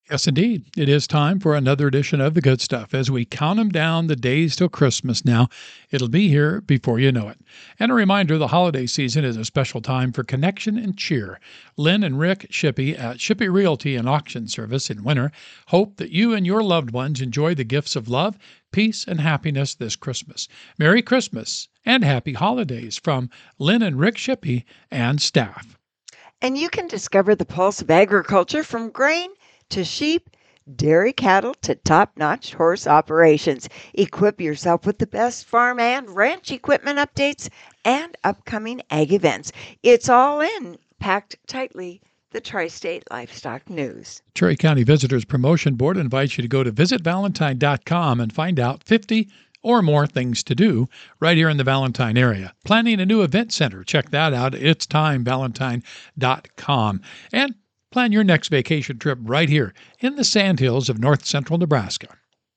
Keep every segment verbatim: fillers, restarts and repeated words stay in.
Yes, indeed. It is time for another edition of The Good Stuff. As we count them down the days till Christmas now, it'll be here before you know it. And a reminder, the holiday season is a special time for connection and cheer. Lynn and Rick Shippey at Shippey Realty and Auction Service in Winter hope that you and your loved ones enjoy the gifts of love, peace, and happiness this Christmas. Merry Christmas and happy holidays from Lynn and Rick Shippey and staff. And you can discover the pulse of agriculture from grain to sheep, dairy cattle to top-notch horse operations. Equip yourself with the best farm and ranch equipment updates and upcoming ag events. It's all in, packed tightly, the Tri-State Livestock News. Cherry County Visitors Promotion Board invites you to go to visit valentine dot com and find out fifty or more things to do right here in the Valentine area. Planning a new event center. Check that out at its time valentine dot com. And plan your next vacation trip right here in the Sandhills of north central Nebraska.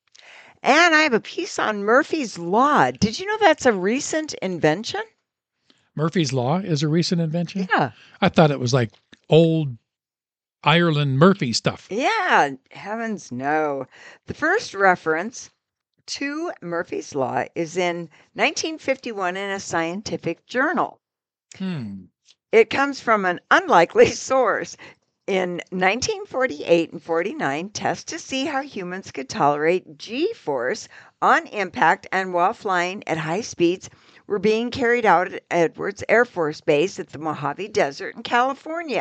And I have a piece on Murphy's Law. Did you know that's a recent invention? Murphy's Law is a recent invention? Yeah. I thought it was like old Ireland Murphy stuff. Yeah, heavens no. The first reference to Murphy's Law is in nineteen fifty-one in a scientific journal. Hmm. It comes from an unlikely source. In nineteen forty-eight and forty-nine, tests to see how humans could tolerate G-force on impact and while flying at high speeds were being carried out at Edwards Air Force Base at the Mojave Desert in California.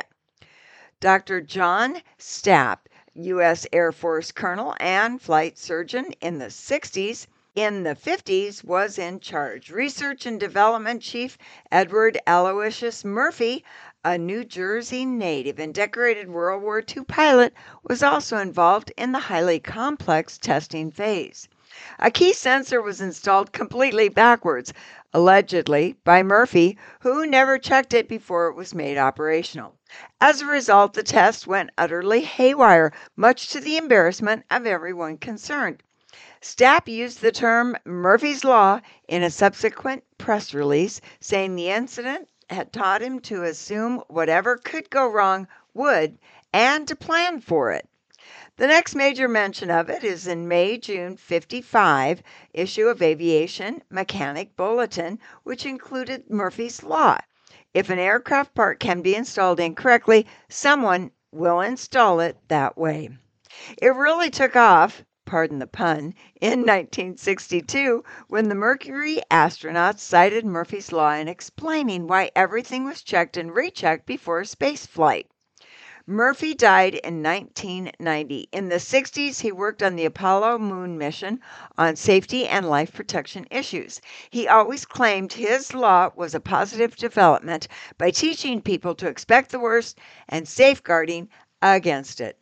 Doctor John Stapp, U S Air Force colonel and flight surgeon in the sixties, in the fifties was in charge. Research and Development Chief Edward Aloysius Murphy, a New Jersey native and decorated World War Two pilot, was also involved in the highly complex testing phase. A key sensor was installed completely backwards, allegedly by Murphy, who never checked it before it was made operational. As a result, the test went utterly haywire, much to the embarrassment of everyone concerned. Stapp used the term Murphy's Law in a subsequent press release, saying the incident had taught him to assume whatever could go wrong would and to plan for it. The next major mention of it is in May June fifty-five issue of Aviation Mechanic Bulletin, which included Murphy's Law. If an aircraft part can be installed incorrectly, someone will install it that way. It really took off, pardon the pun, in nineteen sixty-two when the Mercury astronauts cited Murphy's Law in explaining why everything was checked and rechecked before space flight. Murphy died in nineteen ninety. In the sixties, he worked on the Apollo moon mission on safety and life protection issues. He always claimed his law was a positive development by teaching people to expect the worst and safeguarding against it.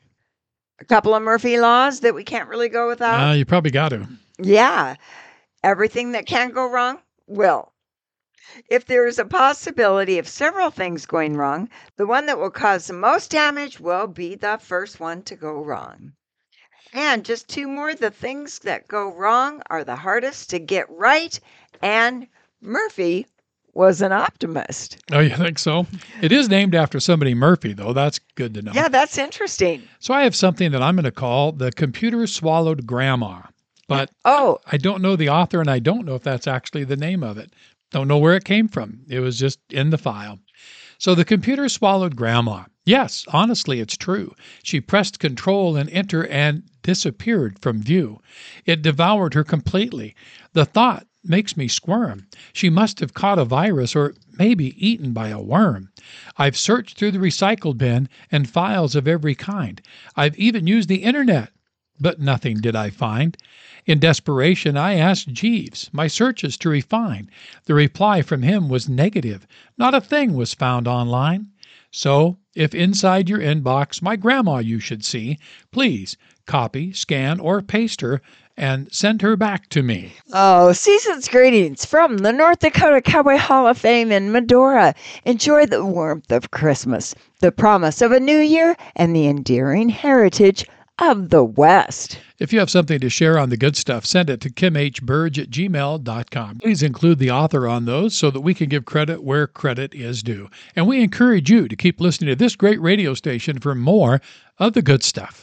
A couple of Murphy laws that we can't really go without. Uh, you probably got to. Yeah. Everything that can go wrong will. If there is a possibility of several things going wrong, the one that will cause the most damage will be the first one to go wrong. And just two more, the things that go wrong are the hardest to get right, and Murphy was an optimist. Oh, you think so? It is named after somebody Murphy, though. That's good to know. Yeah, that's interesting. So I have something that I'm going to call The Computer Swallowed Grandma. But oh, I don't know the author, and I don't know if that's actually the name of it. Don't know where it came from. It was just in the file. So the computer swallowed Grandma. Yes, honestly, it's true. She pressed control and enter and disappeared from view. It devoured her completely. The thought makes me squirm. She must have caught a virus or maybe eaten by a worm. I've searched through the recycle bin and files of every kind. I've even used the internet, but nothing did I find. In desperation, I asked Jeeves my searches to refine. The reply from him was negative. Not a thing was found online. So, if inside your inbox my grandma you should see, please copy, scan, or paste her and send her back to me. Oh, season's greetings from the North Dakota Cowboy Hall of Fame in Medora. Enjoy the warmth of Christmas, the promise of a new year, and the endearing heritage of the West. If you have something to share on the good stuff, send it to kim h burge at gmail dot com. Please include the author on those so that we can give credit where credit is due. And we encourage you to keep listening to this great radio station for more of the good stuff.